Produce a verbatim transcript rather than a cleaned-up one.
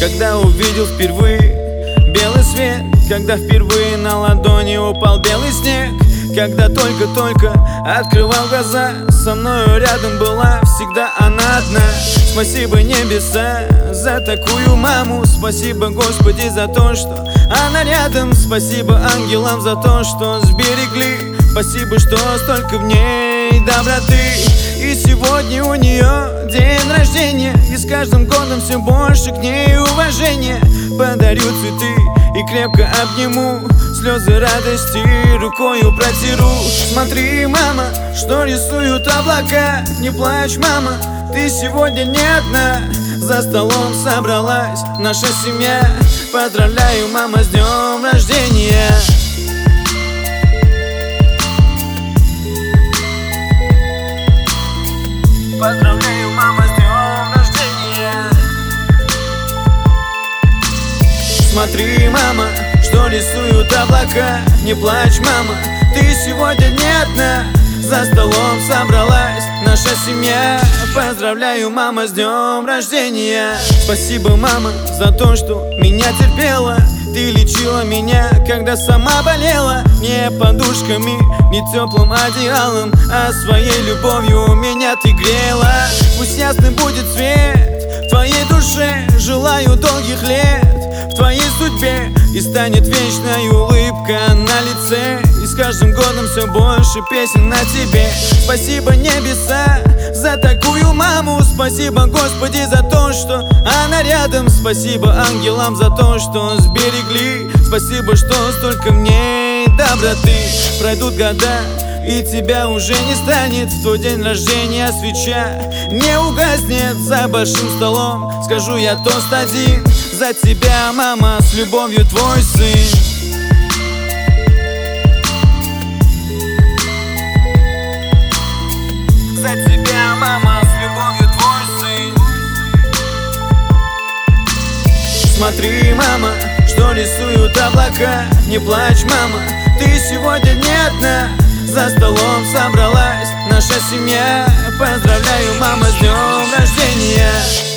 когда увидел впервые белый свет, когда впервые на ладони упал белый снег, когда только-только открывал глаза, со мною рядом была всегда она одна. Спасибо небеса за такую маму, спасибо Господи за то, что она рядом, спасибо ангелам за то, что сберегли, спасибо, что столько в ней доброты. И сегодня у нее день рождения, и с каждым годом все больше к ней уважения. Подарю цветы и крепко обниму, слезы радости рукою протиру. Смотри, мама, что рисуют облака, не плачь, мама, ты сегодня не одна. За столом собралась наша семья, поздравляю, мама, с днем рождения. Поздравляю, мама, с днем рождения. Смотри, мама, что рисуют облака, не плачь, мама, ты сегодня не одна. За столом собралась наша семья, поздравляю, мама, с днем рождения. Спасибо, мама, за то, что меня терпела. Ты лечила меня, когда сама болела. Не подушками, не теплым одеялом, а своей любовью меня ты грела. Пусть ясный будет свет в твоей душе, желаю долгих лет в твоей судьбе, и станет вечная улыбка на лице, и с каждым годом все больше песен на тебе. Спасибо небеса за такую маму, спасибо Господи за то, что она рядом, спасибо ангелам за то, что сберегли, спасибо, что столько в ней доброты. Пройдут года, и тебя уже не станет, в твой день рождения свеча не угаснет. За большим столом скажу я тост один: за тебя, мама, с любовью твой сын. За тебя, мама, с любовью твой сын. Смотри, мама, что рисуют облака, не плачь, мама, ты сегодня не одна. За столом собралась наша семья, поздравляю, мама, с днем рождения.